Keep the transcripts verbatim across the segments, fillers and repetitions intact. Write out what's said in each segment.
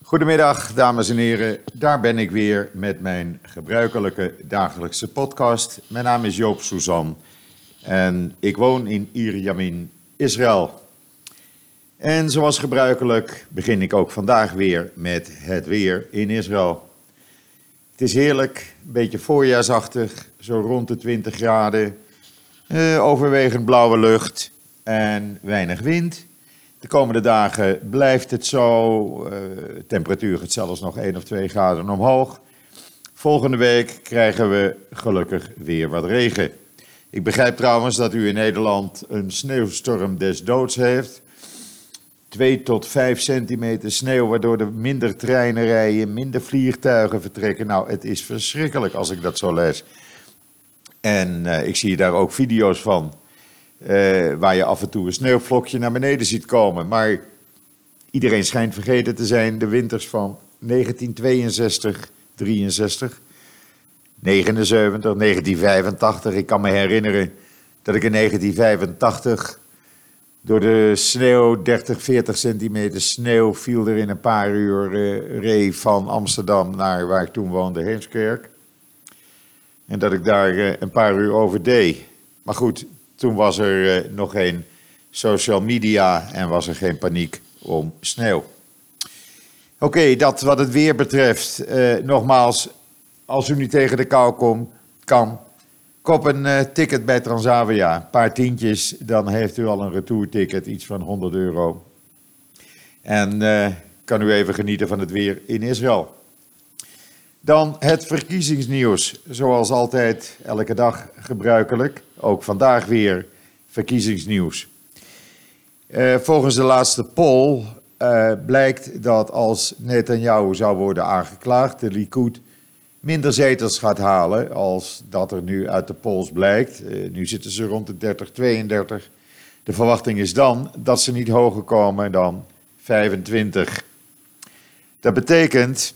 Goedemiddag, dames en heren. Daar ben ik weer met mijn gebruikelijke dagelijkse podcast. Mijn naam is Joop Suzan en ik woon in Ierjemien, Israël. En zoals gebruikelijk begin ik ook vandaag weer met het weer in Israël. Het is heerlijk, een beetje voorjaarsachtig, zo rond de twintig graden, eh, overwegend blauwe lucht en weinig wind. De komende dagen blijft het zo, uh, temperatuur gaat zelfs nog één of twee graden omhoog. Volgende week krijgen we gelukkig weer wat regen. Ik begrijp trouwens dat u in Nederland een sneeuwstorm des doods heeft. twee tot vijf centimeter sneeuw, waardoor er minder treinen rijden, minder vliegtuigen vertrekken. Nou, het is verschrikkelijk als ik dat zo lees. En uh, ik zie daar ook video's van. Uh, waar je af en toe een sneeuwvlokje naar beneden ziet komen. Maar iedereen schijnt vergeten te zijn de winters van negentien tweeënzestig, drieënzestig, negenenzeventig, negentien vijfentachtig. Ik kan me herinneren dat ik in negentien vijfentachtig door de sneeuw, dertig, veertig centimeter sneeuw, viel er in een paar uur uh, reed van Amsterdam naar waar ik toen woonde, Heemskerk. En dat ik daar uh, een paar uur over deed. Maar goed, toen was er uh, nog geen social media en was er geen paniek om sneeuw. Oké, okay, dat wat het weer betreft. Uh, nogmaals, als u niet tegen de kou kom, kan, koop een uh, ticket bij Transavia. Een paar tientjes, dan heeft u al een retourticket, iets van honderd euro. En uh, kan u even genieten van het weer in Israël. Dan het verkiezingsnieuws, zoals altijd elke dag gebruikelijk. Ook vandaag weer verkiezingsnieuws. Uh, volgens de laatste poll uh, blijkt dat als Netanyahu zou worden aangeklaagd, de Likud minder zetels gaat halen als dat er nu uit de polls blijkt. Uh, nu zitten ze rond de dertig, tweeëndertig. De verwachting is dan dat ze niet hoger komen dan vijfentwintig. Dat betekent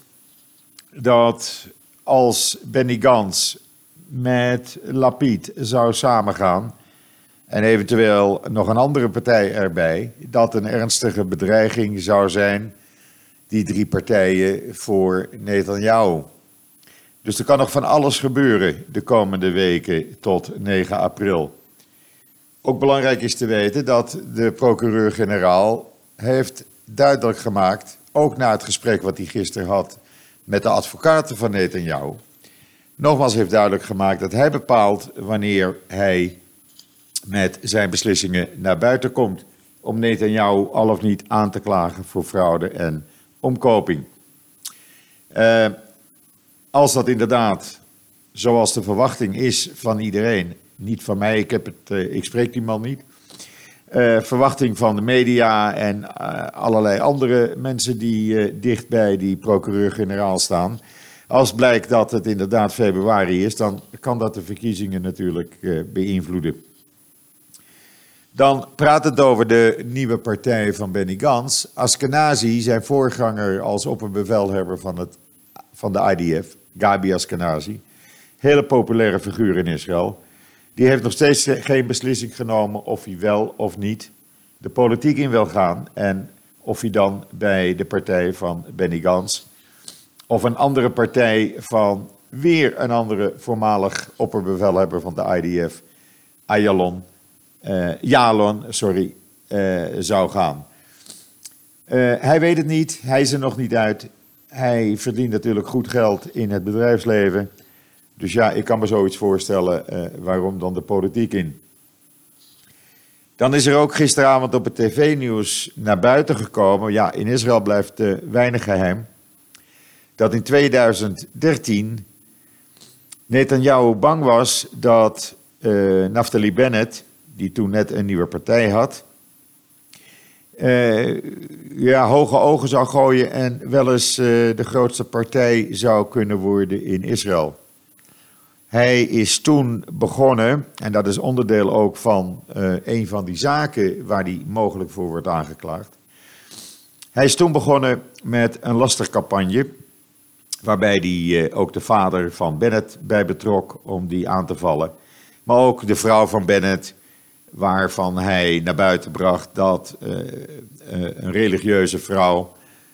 dat als Benny Gantz met Lapid zou samengaan en eventueel nog een andere partij erbij, dat een ernstige bedreiging zou zijn, die drie partijen, voor Netanyahu. Dus er kan nog van alles gebeuren de komende weken tot negen april. Ook belangrijk is te weten dat de procureur-generaal heeft duidelijk gemaakt, ook na het gesprek wat hij gisteren had met de advocaten van Netanyahu, nogmaals heeft duidelijk gemaakt dat hij bepaalt wanneer hij met zijn beslissingen naar buiten komt om Netanyahu al of niet aan te klagen voor fraude en omkoping. Uh, als dat inderdaad, zoals de verwachting is van iedereen, niet van mij, ik, heb het, uh, ik spreek die man niet, uh, verwachting van de media en uh, allerlei andere mensen die uh, dicht bij die procureur-generaal staan. Als blijkt dat het inderdaad februari is, dan kan dat de verkiezingen natuurlijk uh, beïnvloeden. Dan praat het over de nieuwe partij van Benny Gantz. Ashkenazi, zijn voorganger als opperbevelhebber van, het, van de I D F, Gabi Ashkenazi, hele populaire figuur in Israël, die heeft nog steeds geen beslissing genomen of hij wel of niet de politiek in wil gaan en of hij dan bij de partij van Benny Gantz of een andere partij van weer een andere voormalig opperbevelhebber van de I D F, Ayalon, uh, Yalon, sorry, uh, zou gaan. Uh, hij weet het niet, hij is er nog niet uit. Hij verdient natuurlijk goed geld in het bedrijfsleven. Dus ja, ik kan me zoiets voorstellen, uh, waarom dan de politiek in. Dan is er ook gisteravond op het tv-nieuws naar buiten gekomen, ja, in Israël blijft uh, weinig geheim, dat in tweeduizend dertien Netanyahu bang was dat uh, Naftali Bennett, die toen net een nieuwe partij had, uh, ja, hoge ogen zou gooien en wel eens uh, de grootste partij zou kunnen worden in Israël. Hij is toen begonnen, en dat is onderdeel ook van uh, een van die zaken waar hij mogelijk voor wordt aangeklaagd. Hij is toen begonnen met een lastercampagne, waarbij hij uh, ook de vader van Bennett bij betrok om die aan te vallen. Maar ook de vrouw van Bennett, waarvan hij naar buiten bracht dat uh, uh, een religieuze vrouw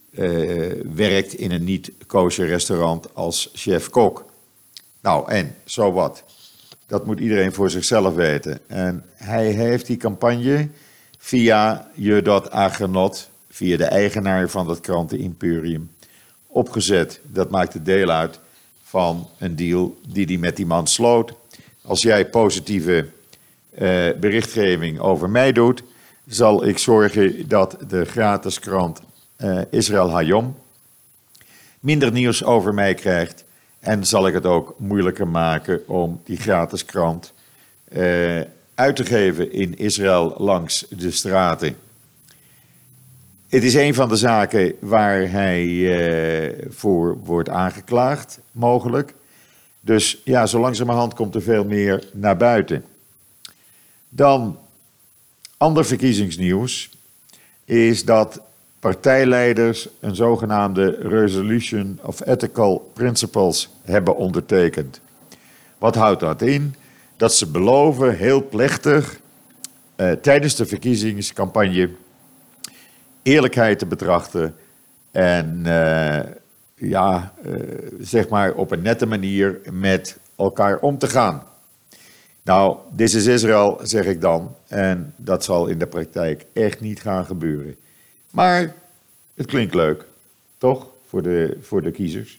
uh, werkt in een niet-kosher restaurant als chef-kok. Nou, en, zo wat. Dat moet iedereen voor zichzelf weten. En hij heeft die campagne via Yedot Ahronot, via de eigenaar van dat krantenimperium, opgezet. Dat maakte deel uit van een deal die hij met die man sloot. Als jij positieve uh, berichtgeving over mij doet, zal ik zorgen dat de gratis krant uh, Israel Hayom minder nieuws over mij krijgt. En zal ik het ook moeilijker maken om die gratis krant uh, uit te geven in Israël langs de straten. Het is een van de zaken waar hij uh, voor wordt aangeklaagd, mogelijk. Dus ja, zo langzamerhand komt er veel meer naar buiten. Dan, ander verkiezingsnieuws is dat partijleiders een zogenaamde Resolution of Ethical Principles hebben ondertekend. Wat houdt dat in? Dat ze beloven heel plechtig uh, tijdens de verkiezingscampagne eerlijkheid te betrachten en uh, ja, uh, zeg maar op een nette manier met elkaar om te gaan. Nou, dit is Israël, zeg ik dan, en dat zal in de praktijk echt niet gaan gebeuren. Maar het klinkt leuk, toch, voor de, voor de kiezers.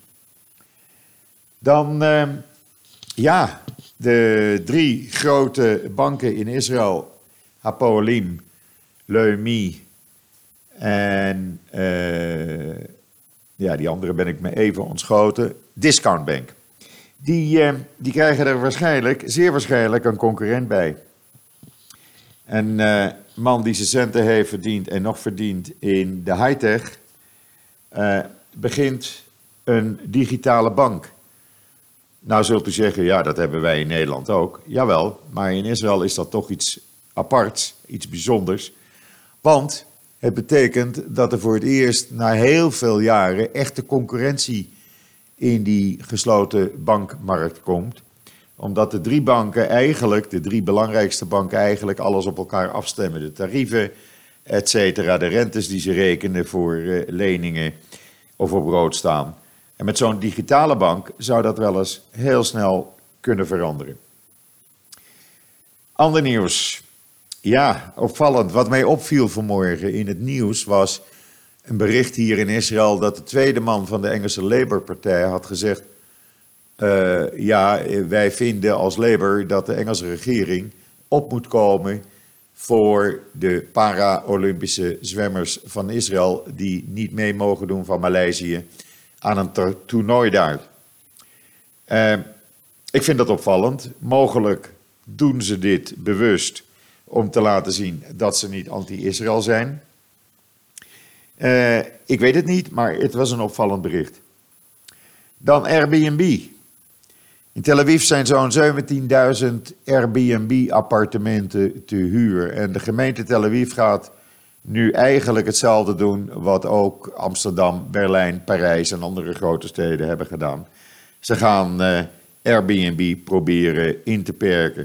Dan, uh, ja, de drie grote banken in Israël, Hapoalim, Leumi en uh, ja, die andere ben ik me even ontschoten, Discount Bank. Die, uh, die krijgen er waarschijnlijk, zeer waarschijnlijk, een concurrent bij. Een uh, man die zijn centen heeft verdiend en nog verdient in de high-tech, uh, begint een digitale bank. Nou zult u zeggen, ja, dat hebben wij in Nederland ook. Jawel, maar in Israël is dat toch iets aparts, iets bijzonders. Want het betekent dat er voor het eerst na heel veel jaren echte concurrentie in die gesloten bankmarkt komt. Omdat de drie banken eigenlijk, de drie belangrijkste banken eigenlijk alles op elkaar afstemmen. De tarieven, et cetera, de rentes die ze rekenen voor uh, leningen of op rood staan. En met zo'n digitale bank zou dat wel eens heel snel kunnen veranderen. Ander nieuws. Ja, opvallend. Wat mij opviel vanmorgen in het nieuws was een bericht hier in Israël dat de tweede man van de Engelse Labour-partij had gezegd: Uh, ja, wij vinden als Labour dat de Engelse regering op moet komen voor de para-Olympische zwemmers van Israël die niet mee mogen doen van Maleisië aan een toernooi daar. Uh, ik vind dat opvallend. Mogelijk doen ze dit bewust om te laten zien dat ze niet anti-Israël zijn. Uh, ik weet het niet, maar het was een opvallend bericht. Dan Airbnb. In Tel Aviv zijn zo'n zeventienduizend Airbnb-appartementen te huur. En de gemeente Tel Aviv gaat nu eigenlijk hetzelfde doen wat ook Amsterdam, Berlijn, Parijs en andere grote steden hebben gedaan. Ze gaan uh, Airbnb proberen in te perken.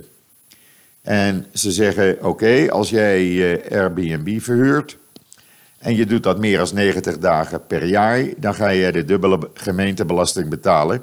En ze zeggen, oké, okay, als jij uh, Airbnb verhuurt en je doet dat meer dan negentig dagen per jaar, dan ga je de dubbele gemeentebelasting betalen.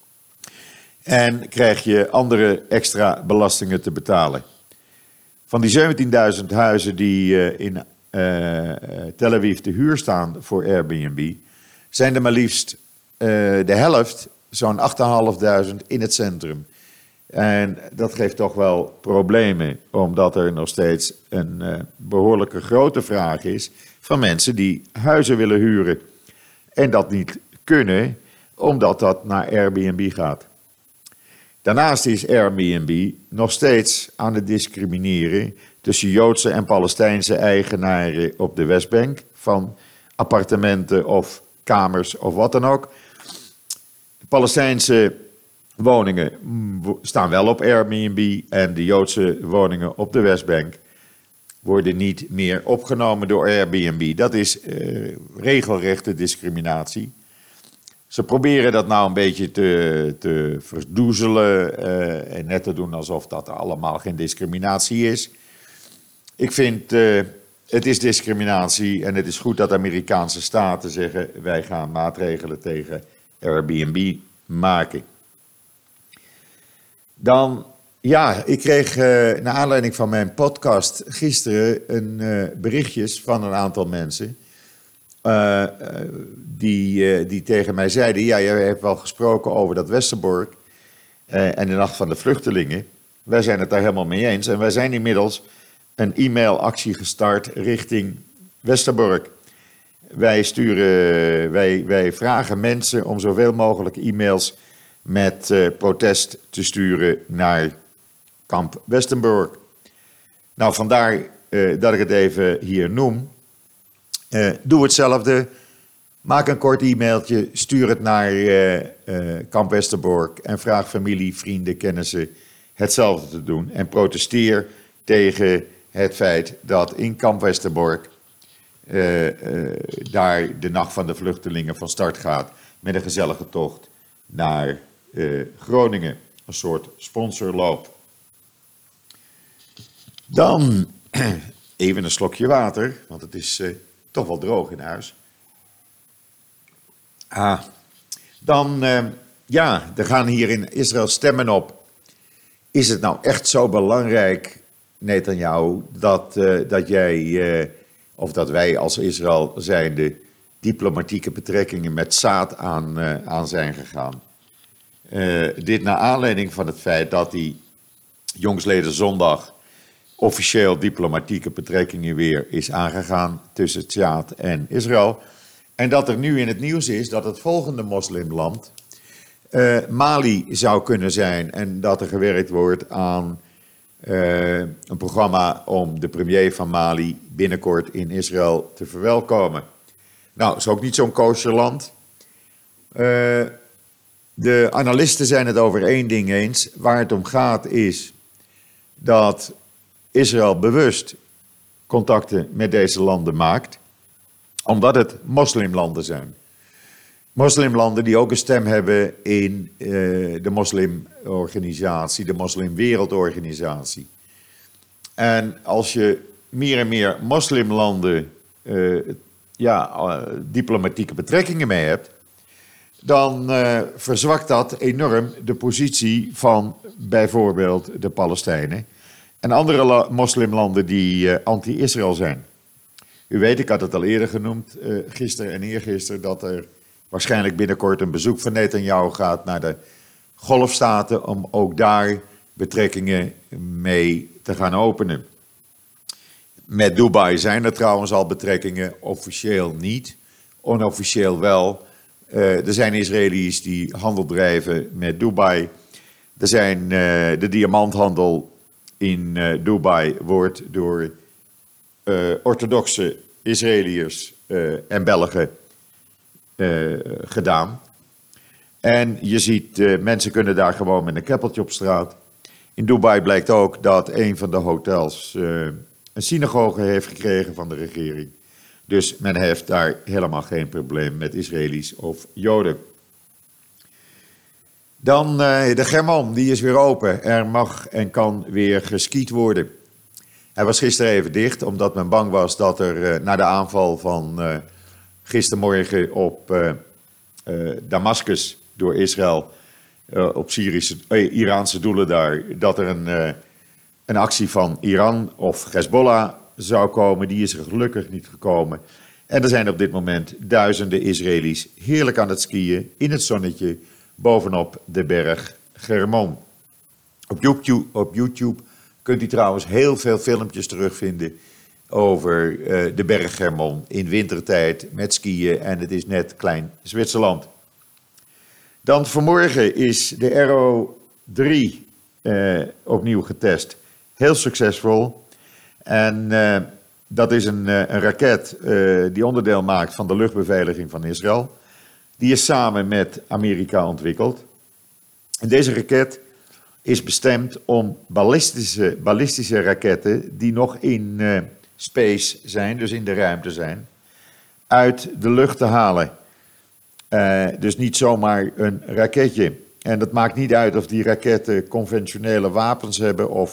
En krijg je andere extra belastingen te betalen. Van die zeventienduizend huizen die uh, in uh, Tel Aviv te huur staan voor Airbnb, zijn er maar liefst uh, de helft, zo'n achtduizend vijfhonderd in het centrum. En dat geeft toch wel problemen, omdat er nog steeds een uh, behoorlijke grote vraag is van mensen die huizen willen huren. En dat niet kunnen, omdat dat naar Airbnb gaat. Daarnaast is Airbnb nog steeds aan het discrimineren tussen Joodse en Palestijnse eigenaren op de Westbank van appartementen of kamers of wat dan ook. De Palestijnse woningen staan wel op Airbnb en de Joodse woningen op de Westbank worden niet meer opgenomen door Airbnb. Dat is uh, regelrechte discriminatie. Ze proberen dat nou een beetje te, te verdoezelen uh, en net te doen alsof dat allemaal geen discriminatie is. Ik vind uh, het is discriminatie en het is goed dat Amerikaanse staten zeggen wij gaan maatregelen tegen Airbnb maken. Dan, ja, ik kreeg uh, naar aanleiding van mijn podcast gisteren een uh, berichtjes van een aantal mensen uh, uh, die, uh, die tegen mij zeiden, ja, jij hebt wel gesproken over dat Westerbork uh, en de Nacht van de Vluchtelingen. Wij zijn het daar helemaal mee eens en wij zijn inmiddels een e-mailactie gestart richting Westerbork. Wij, sturen, wij, wij vragen mensen om zoveel mogelijk e-mails met uh, protest te sturen naar kamp Westerbork. Nou, vandaar uh, dat ik het even hier noem. Uh, doe hetzelfde. Maak een kort e-mailtje, stuur het naar uh, uh, kamp Westerbork en vraag familie, vrienden, kennissen hetzelfde te doen. En protesteer tegen het feit dat in kamp Westerbork uh, uh, daar de Nacht van de Vluchtelingen van start gaat met een gezellige tocht naar uh, Groningen. Een soort sponsorloop. Dan even een slokje water, want het is uh, toch wel droog in huis. Ah, dan, uh, ja, er gaan hier in Israël stemmen op. Is het nou echt zo belangrijk, Netanyahu, dat, uh, dat jij, uh, of dat wij als Israël zijnde diplomatieke betrekkingen met Saad aan, uh, aan zijn gegaan? Uh, dit naar aanleiding van het feit dat hij jongsleden zondag officieel diplomatieke betrekkingen weer is aangegaan tussen Saad en Israël. En dat er nu in het nieuws is dat het volgende moslimland uh, Mali zou kunnen zijn. En dat er gewerkt wordt aan uh, een programma om de premier van Mali binnenkort in Israël te verwelkomen. Nou, het is ook niet zo'n kosher land. Uh, de analisten zijn het over één ding eens. Waar het om gaat is dat Israël bewust contacten met deze landen maakt, omdat het moslimlanden zijn. Moslimlanden die ook een stem hebben in uh, de moslimorganisatie, de moslimwereldorganisatie. En als je meer en meer moslimlanden uh, ja, uh, diplomatieke betrekkingen mee hebt, dan uh, verzwakt dat enorm de positie van bijvoorbeeld de Palestijnen en andere la- moslimlanden die uh, anti-Israël zijn. U weet, ik had het al eerder genoemd, uh, gisteren en eergisteren, dat er waarschijnlijk binnenkort een bezoek van Netanyahu gaat naar de Golfstaten om ook daar betrekkingen mee te gaan openen. Met Dubai zijn er trouwens al betrekkingen, officieel niet, onofficieel wel. Uh, er zijn Israëli's die handel drijven met Dubai. Er zijn uh, de diamanthandel in uh, Dubai wordt door uh, orthodoxe Israëliërs uh, en Belgen uh, gedaan. En je ziet, uh, mensen kunnen daar gewoon met een keppeltje op straat. In Dubai blijkt ook dat een van de hotels uh, een synagoge heeft gekregen van de regering. Dus men heeft daar helemaal geen probleem met Israëli's of Joden. Dan uh, de Germon, die is weer open. Er mag en kan weer geskiet worden. Hij was gisteren even dicht, omdat men bang was dat er uh, na de aanval van uh, gistermorgen op uh, uh, Damascus door Israël, uh, op Syrische, uh, Iraanse doelen daar, dat er een, uh, een actie van Iran of Hezbollah zou komen. Die is er gelukkig niet gekomen. En er zijn op dit moment duizenden Israëli's heerlijk aan het skiën in het zonnetje bovenop de berg Germon. Op YouTube, op YouTube kunt u trouwens heel veel filmpjes terugvinden over uh, de berg Germon in wintertijd met skiën en het is net klein Zwitserland. Dan vanmorgen is de Arrow drie uh, opnieuw getest. Heel succesvol. En uh, dat is een, uh, een raket uh, die onderdeel maakt van de luchtbeveiliging van Israël. Die is samen met Amerika ontwikkeld. En deze raket is bestemd om ballistische, ballistische raketten die nog in uh, space zijn, dus in de ruimte zijn, uit de lucht te halen. Uh, dus niet zomaar een raketje. En dat maakt niet uit of die raketten conventionele wapens hebben of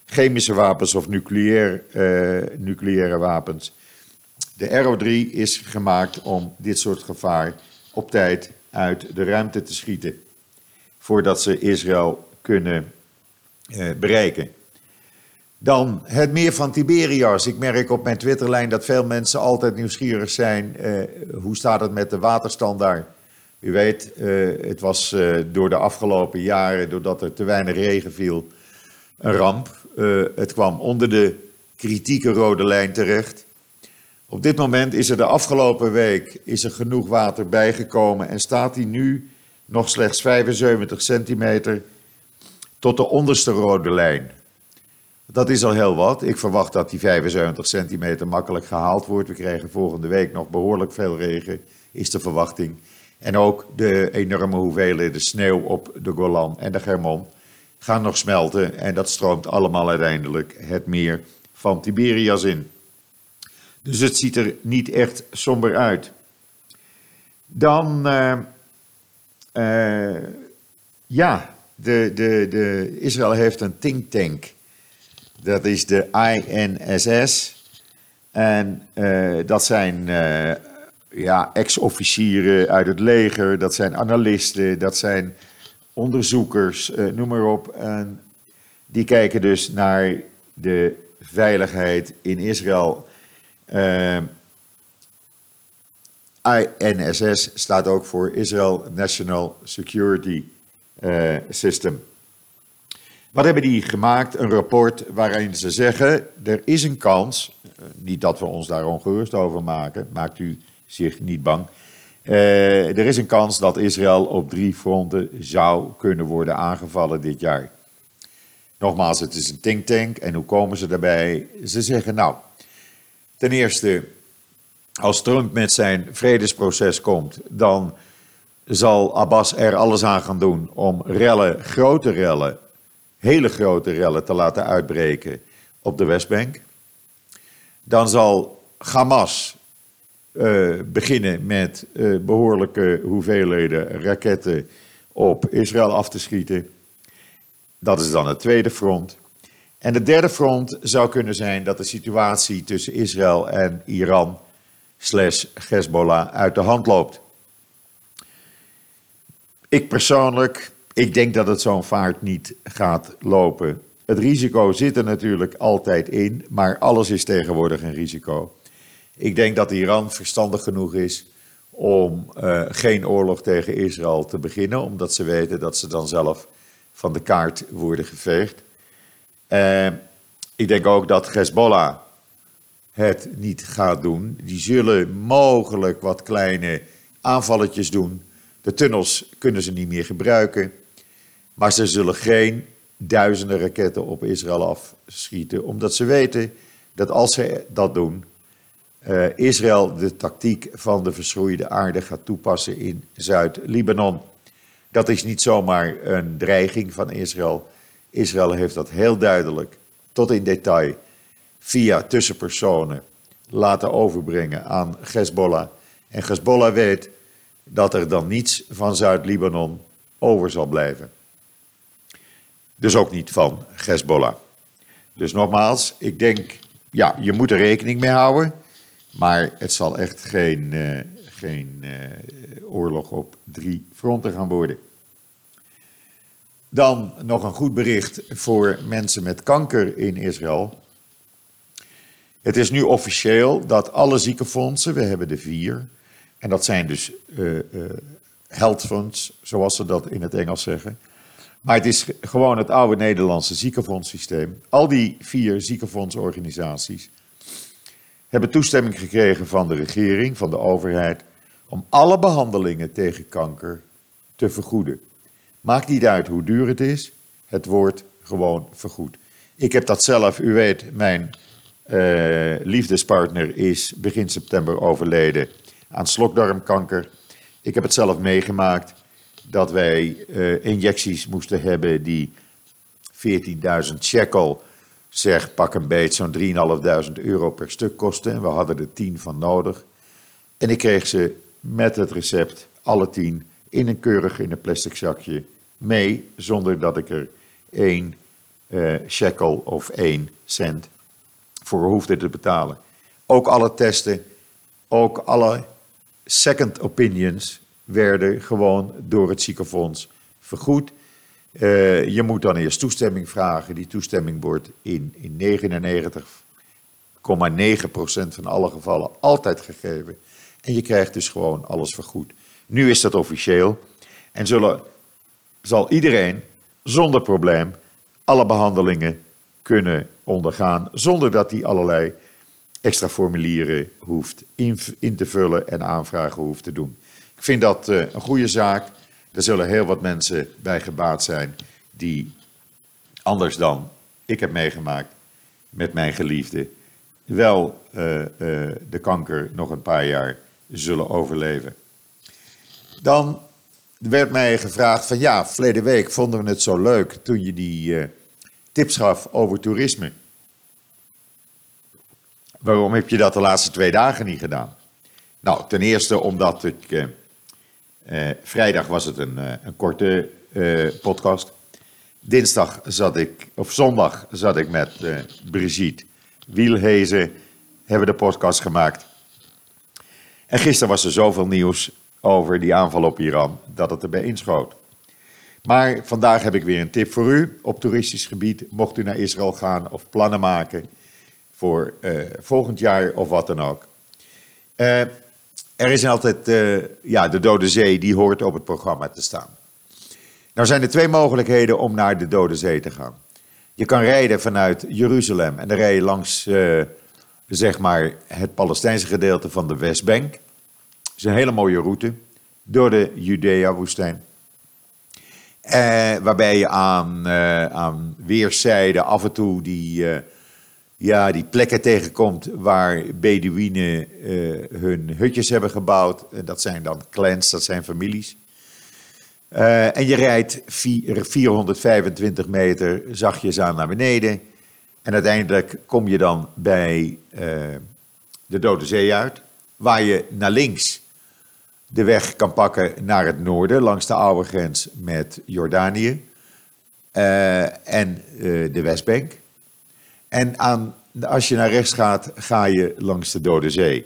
chemische wapens of nucleair, uh, nucleaire wapens. De Arrow drie is gemaakt om dit soort gevaar op tijd uit de ruimte te schieten, voordat ze Israël kunnen uh, bereiken. Dan het meer van Tiberias. Ik merk op mijn Twitterlijn dat veel mensen altijd nieuwsgierig zijn. Uh, hoe staat het met de waterstand daar? U weet, uh, het was uh, door de afgelopen jaren, doordat er te weinig regen viel, een ramp. Uh, het kwam onder de kritieke rode lijn terecht. Op dit moment is er de afgelopen week is er genoeg water bijgekomen en staat hij nu nog slechts vijfenzeventig centimeter tot de onderste rode lijn. Dat is al heel wat. Ik verwacht dat die vijfenzeventig centimeter makkelijk gehaald wordt. We krijgen volgende week nog behoorlijk veel regen, is de verwachting. En ook de enorme hoeveelheden sneeuw op de Golan en de Hermon gaan nog smelten. En dat stroomt allemaal uiteindelijk het meer van Tiberias in. Dus het ziet er niet echt somber uit. Dan, uh, uh, ja, de, de, de, Israël heeft een think tank. Dat is de I N S S. En uh, dat zijn uh, ja, ex-officieren uit het leger, dat zijn analisten, dat zijn onderzoekers, uh, noem maar op. En die kijken dus naar de veiligheid in Israël. Uh, I N S S staat ook voor Israel National Security uh, System. Wat hebben die gemaakt? Een rapport waarin ze zeggen, er is een kans, niet dat we ons daar ongerust over maken, maakt u zich niet bang. Uh, er is een kans dat Israël op drie fronten zou kunnen worden aangevallen dit jaar. Nogmaals, het is een think tank en hoe komen ze daarbij? Ze zeggen nou, ten eerste, als Trump met zijn vredesproces komt, dan zal Abbas er alles aan gaan doen om rellen, grote rellen, hele grote rellen te laten uitbreken op de Westbank. Dan zal Hamas uh, beginnen met uh, behoorlijke hoeveelheden raketten op Israël af te schieten. Dat is dan het tweede front. En het derde front zou kunnen zijn dat de situatie tussen Israël en Iran slash Hezbollah uit de hand loopt. Ik persoonlijk, ik denk dat het zo'n vaart niet gaat lopen. Het risico zit er natuurlijk altijd in, maar alles is tegenwoordig een risico. Ik denk dat Iran verstandig genoeg is om uh, geen oorlog tegen Israël te beginnen, omdat ze weten dat ze dan zelf van de kaart worden geveegd. Uh, ik denk ook dat Hezbollah het niet gaat doen. Die zullen mogelijk wat kleine aanvalletjes doen. De tunnels kunnen ze niet meer gebruiken. Maar ze zullen geen duizenden raketten op Israël afschieten. Omdat ze weten dat als ze dat doen, uh, Israël de tactiek van de verschroeide aarde gaat toepassen in Zuid-Libanon. Dat is niet zomaar een dreiging van Israël. Israël heeft dat heel duidelijk, tot in detail, via tussenpersonen laten overbrengen aan Hezbollah. En Hezbollah weet dat er dan niets van Zuid-Libanon over zal blijven. Dus ook niet van Hezbollah. Dus nogmaals, ik denk, ja, je moet er rekening mee houden. Maar het zal echt geen, uh, geen uh, oorlog op drie fronten gaan worden. Dan nog een goed bericht voor mensen met kanker in Israël. Het is nu officieel dat alle ziekenfondsen, we hebben er vier, en dat zijn dus uh, uh, health funds, zoals ze dat in het Engels zeggen. Maar het is gewoon het oude Nederlandse ziekenfondssysteem. Al die vier ziekenfondsorganisaties hebben toestemming gekregen van de regering, van de overheid, om alle behandelingen tegen kanker te vergoeden. Maakt niet uit hoe duur het is, het wordt gewoon vergoed. Ik heb dat zelf, u weet, mijn uh, liefdespartner is begin september overleden aan slokdarmkanker. Ik heb het zelf meegemaakt dat wij uh, injecties moesten hebben die veertienduizend shekel, zeg pak een beet, zo'n drieduizend vijfhonderd euro per stuk kosten. En we hadden er tien van nodig. En ik kreeg ze met het recept, alle tien, in een keurig in een plastic zakje mee, zonder dat ik er één uh, shekel of één cent voor hoefde te betalen. Ook alle testen, ook alle second opinions werden gewoon door het ziekenfonds vergoed. Uh, je moet dan eerst toestemming vragen. Die toestemming wordt in, in negenennegentig komma negen procent van alle gevallen altijd gegeven. En je krijgt dus gewoon alles vergoed. Nu is dat officieel. En zullen, zal iedereen zonder probleem alle behandelingen kunnen ondergaan, zonder dat hij allerlei extra formulieren hoeft in, in te vullen en aanvragen hoeft te doen. Ik vind dat uh, een goede zaak. Er zullen heel wat mensen bij gebaat zijn die anders dan ik heb meegemaakt met mijn geliefde wel uh, uh, de kanker nog een paar jaar zullen overleven. Dan werd mij gevraagd van ja, verleden week vonden we het zo leuk toen je die uh, tips gaf over toerisme. Waarom heb je dat de laatste twee dagen niet gedaan? Nou, ten eerste omdat ik... Uh, uh, vrijdag was het een, uh, een korte uh, podcast. Dinsdag zat ik, of zondag zat ik met uh, Brigitte Wielhezen, hebben de podcast gemaakt. En gisteren was er zoveel nieuws over die aanval op Iran dat het erbij inschoot. Maar vandaag heb ik weer een tip voor u op toeristisch gebied. Mocht u naar Israël gaan of plannen maken voor uh, volgend jaar of wat dan ook. Uh, er is altijd uh, ja, de Dode Zee, die hoort op het programma te staan. Nou zijn er twee mogelijkheden om naar de Dode Zee te gaan. Je kan rijden vanuit Jeruzalem en dan rij je langs uh, zeg maar het Palestijnse gedeelte van de Westbank. Dat is een hele mooie route door de Judea-woestijn. Uh, waarbij je aan, uh, aan weerszijden af en toe die, uh, ja, die plekken tegenkomt waar Bedouinen uh, hun hutjes hebben gebouwd. Dat zijn dan clans, dat zijn families. Uh, en je rijdt vierhonderdvijfentwintig meter zachtjes aan naar beneden. En uiteindelijk kom je dan bij uh, de Dode Zee uit, waar je naar links de weg kan pakken naar het noorden, langs de oude grens met Jordanië uh, en uh, de Westbank. En aan, als je naar rechts gaat, ga je langs de Dode Zee.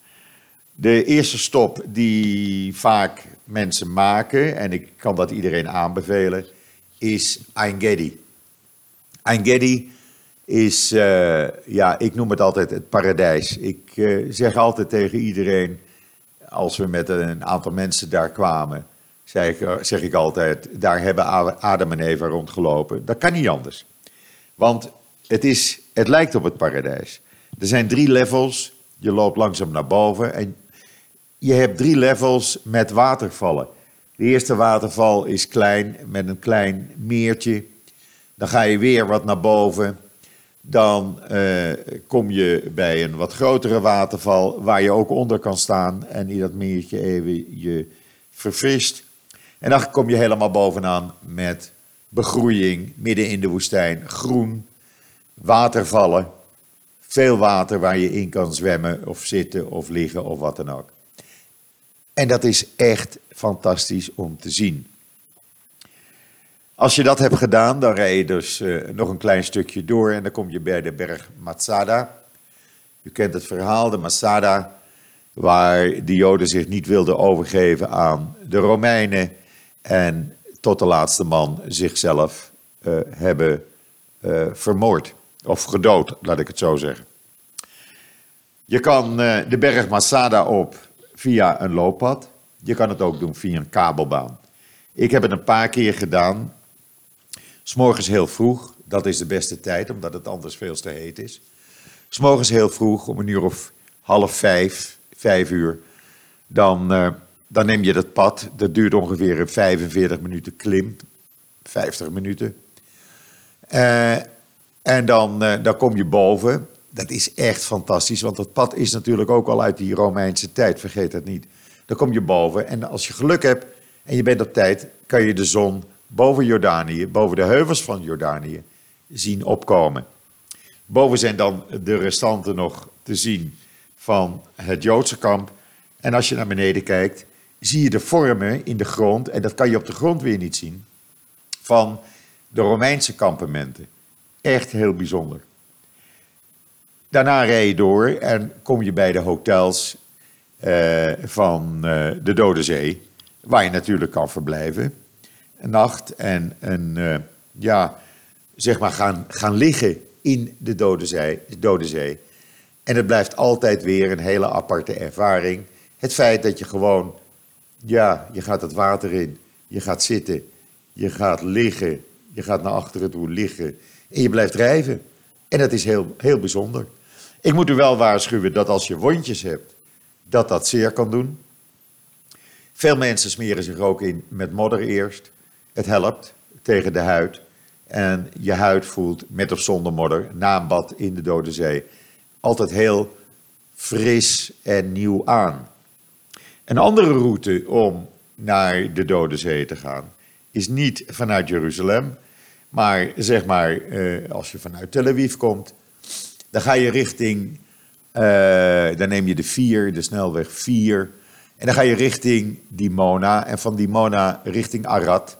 De eerste stop die vaak mensen maken, en ik kan dat iedereen aanbevelen, is Ein Gedi. Ein Gedi is, uh, ja, ik noem het altijd het paradijs. Ik uh, zeg altijd tegen iedereen, als we met een aantal mensen daar kwamen, zeg ik, zeg ik altijd, daar hebben Adam en Eva rondgelopen. Dat kan niet anders. Want het, is, het lijkt op het paradijs. Er zijn drie levels, je loopt langzaam naar boven en je hebt drie levels met watervallen. De eerste waterval is klein, met een klein meertje. Dan ga je weer wat naar boven. Dan uh, kom je bij een wat grotere waterval waar je ook onder kan staan en in dat meertje even je verfrist. En dan kom je helemaal bovenaan met begroeiing, midden in de woestijn, groen, watervallen, veel water waar je in kan zwemmen of zitten of liggen of wat dan ook. En dat is echt fantastisch om te zien. Als je dat hebt gedaan, dan rij je dus uh, nog een klein stukje door en dan kom je bij de berg Masada. U kent het verhaal, de Masada, waar de Joden zich niet wilden overgeven aan de Romeinen en tot de laatste man zichzelf uh, hebben uh, vermoord of gedood, laat ik het zo zeggen. Je kan uh, de berg Masada op via een looppad. Je kan het ook doen via een kabelbaan. Ik heb het een paar keer gedaan. 'S Morgens heel vroeg, dat is de beste tijd, omdat het anders veel te heet is. 'S Morgens heel vroeg, om een uur of half vijf, vijf uur. Dan, uh, dan neem je dat pad. Dat duurt ongeveer een vijfenveertig minuten klim. vijftig minuten. Uh, en dan, uh, dan kom je boven. Dat is echt fantastisch, want dat pad is natuurlijk ook al uit die Romeinse tijd, vergeet dat niet. Dan kom je boven en als je geluk hebt en je bent op tijd, kan je de zon boven Jordanië, boven de heuvels van Jordanië, zien opkomen. Boven zijn dan de restanten nog te zien van het Joodse kamp. En als je naar beneden kijkt, zie je de vormen in de grond, en dat kan je op de grond weer niet zien, van de Romeinse kampementen. Echt heel bijzonder. Daarna rij je door en kom je bij de hotels uh, van uh, de Dode Zee, waar je natuurlijk kan verblijven. Een nacht en een, uh, ja, zeg maar gaan, gaan liggen in de Dode Zee, Dode Zee. En het blijft altijd weer een hele aparte ervaring. Het feit dat je gewoon, ja, je gaat het water in, je gaat zitten, je gaat liggen, je gaat naar achteren toe liggen en je blijft drijven. En dat is heel, heel bijzonder. Ik moet u wel waarschuwen dat als je wondjes hebt, dat dat zeer kan doen. Veel mensen smeren zich ook in met modder eerst. Het helpt tegen de huid. En je huid voelt met of zonder modder, na een bad in de Dode Zee, altijd heel fris en nieuw aan. Een andere route om naar de Dode Zee te gaan is niet vanuit Jeruzalem, maar zeg maar eh, als je vanuit Tel Aviv komt, dan ga je richting, uh, dan neem je de vier, de snelweg vier, en dan ga je richting Dimona en van Dimona richting Arad.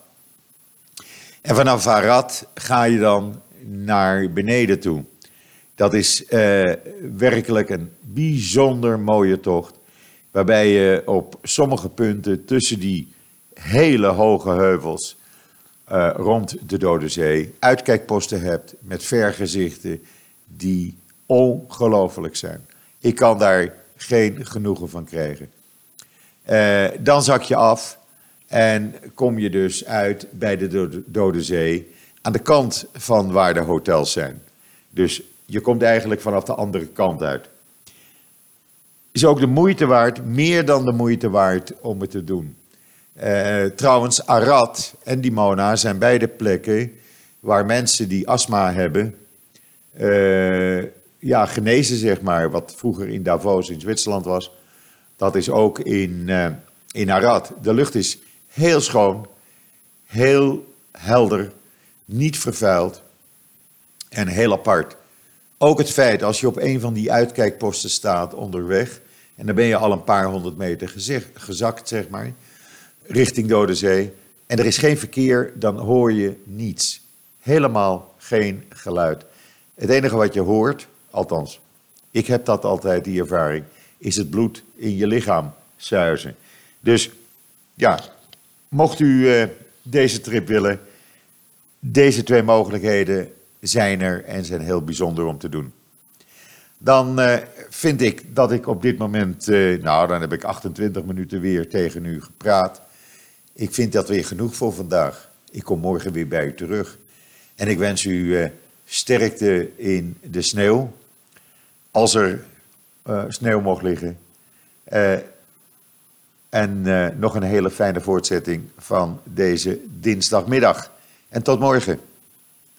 En vanaf Arad ga je dan naar beneden toe. Dat is uh, werkelijk een bijzonder mooie tocht, waarbij je op sommige punten tussen die hele hoge heuvels uh, rond de Dode Zee uitkijkposten hebt met vergezichten die ongelooflijk zijn. Ik kan daar geen genoegen van krijgen. Uh, dan zak je af en kom je dus uit bij de Dode Zee aan de kant van waar de hotels zijn. Dus je komt eigenlijk vanaf de andere kant uit. Is ook de moeite waard, meer dan de moeite waard om het te doen. Uh, trouwens, Arad en Dimona zijn beide plekken waar mensen die astma hebben, uh, ja, genezen zeg maar, wat vroeger in Davos in Zwitserland was. Dat is ook in, uh, in Arad. De lucht is heel schoon, heel helder, niet vervuild en heel apart. Ook het feit, als je op een van die uitkijkposten staat onderweg, en dan ben je al een paar honderd meter gezegd, gezakt, zeg maar, richting Dode Zee, en er is geen verkeer, dan hoor je niets. Helemaal geen geluid. Het enige wat je hoort, althans, ik heb dat altijd, die ervaring, is het bloed in je lichaam suizen. Dus ja, mocht u uh, deze trip willen, deze twee mogelijkheden zijn er en zijn heel bijzonder om te doen. Dan uh, vind ik dat ik op dit moment, uh, nou dan heb ik achtentwintig minuten weer tegen u gepraat. Ik vind dat weer genoeg voor vandaag. Ik kom morgen weer bij u terug. En ik wens u uh, sterkte in de sneeuw, als er uh, sneeuw mocht liggen. Uh, en uh, nog een hele fijne voortzetting van deze dinsdagmiddag. En tot morgen.